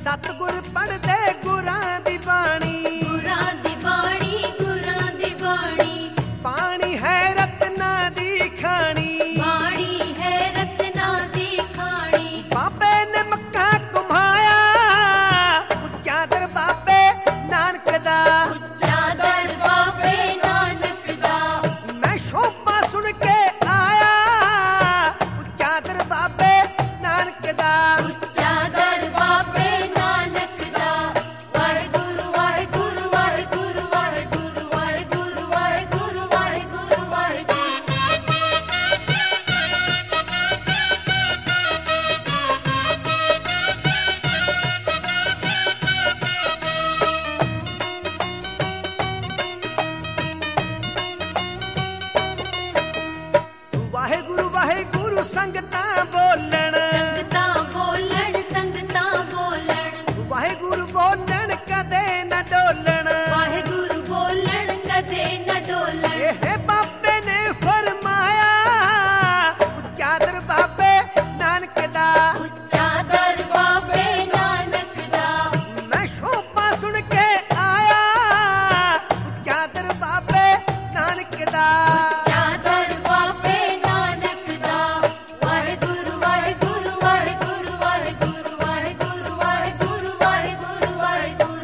ਸਤਿਗੁਰ ਪੜ੍ਹਦੇ ਗੁਰਾਂ ਦੀ ਬਾਣੀ, ਗੁਰਾਂ ਦੀ ਬਾਣੀ, ਗੁਰਾਂ ਦੀ ਬਾਣੀ। ਬਾਣੀ ਹੈ ਰਤਨਾਂ ਦੀ ਖਾਣੀ, ਬਾਣੀ ਹੈ ਰਤਨਾਂ ਦੀ ਖਾਣੀ। ਬਾਬੇ ਨੇ ਮੱਕਾ ਘੁਮਾਇਆ, ਉੱਚਾ ਦਰ ਬਾਬੇ ਨਾਨਕ ਦਾ, ਉੱਚਾ ਦਰ ਬਾਬੇ ਨਾਨਕ ਦਾ। ਮੈਂ ਸ਼ੋਭਾ ਸੁਣ ਕੇ ਆਇਆ, ਉੱਚਾ ਦਰ ਬਾਬੇ ਨਾਨਕ ਦਾ। ਉੱਚਾ ਦਰ ਬਾਬੇ ਨਾਨਕ ਦਾ। ਵਾਹਿਗੁਰੂ ਵਾਹਿਗੁਰੂ ਵਾਹਿਗੁਰੂ ਵਾਹਿਗੁਰੂ ਵਾਹਿਗੁਰੂ ਵਾਹਿਗੁਰੂ ਵਾਹਿਗੁਰੂ ਵਾਹਿਗੁਰੂ। ਵਾਹਿਗੁਰੂ ਵਾਹਿਗੁਰੂ ਸੰਗਤਾਂ ਬੋਲਣ, ਸੰਗਤਾਂ ਬੋਲਣ, ਸੰਗਤਾਂ ਬੋਲਣ। ਵਾਹਿਗੁਰੂ ਬੋਲਣ ਕਦੇ ਨਾ ਡੋਲਣ, ਵਾਹਿਗੁਰੂ ਬੋਲਣ ਕਦੇ ਨਾ ਡੋਲਣ। ਇਹ ਬਾਬੇ ਨੇ ਫਰਮਾਇਆ, ਉੱਚਾ ਦਰ ਬਾਬੇ ਨਾਨਕ ਦਾ। ਉੱਚਾ ਦਰ ਬਾਬੇ ਨਾਨਕ ਦਾ। ਮੈਂ ਸ਼ੋਭਾ ਸੁਣ ਕੇ ਆਇਆ, ਉੱਚਾ ਦਰ ਬਾਬੇ ਨਾਨਕ ਦਾ। ਉੱਚਾ ਦਰ ਬਾਬੇ ਨਾਨਕ ਦਾ। ਵਾਹਿਗੁਰੂ ਵਾਹਿਗੁਰੂ ਵਾਹਿਗੁਰੂ ਵਾਹਿਗੁਰੂ ਵਾਹਿਗੁਰੂ ਵਾਹਿਗੁਰੂ ਵਾਹਿਗੁਰੂ ਵਾਹਿਗੁਰੂ।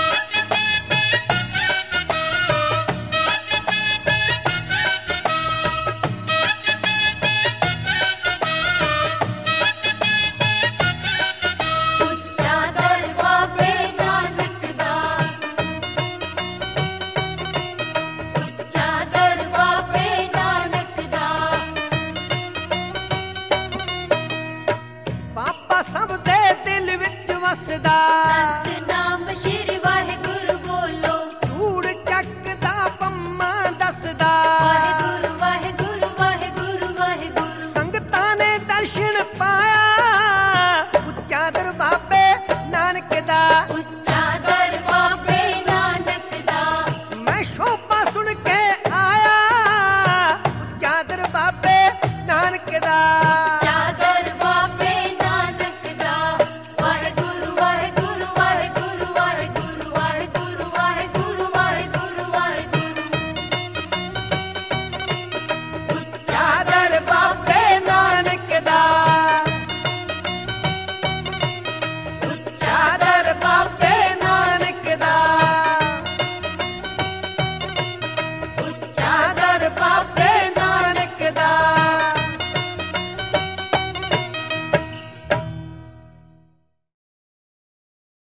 ਉੱਚਾ ਦਰ ਬਾਬੇ ਨਾਨਕ ਦਾ। ਉੱਚਾ ਦਰ ਬਾਬੇ ਨਾਨਕ ਦਾ। ਬਾਬਾ ਸਭ ਦੇ ਦਿਲ ਵਿੱਚ ਵਸਦਾ,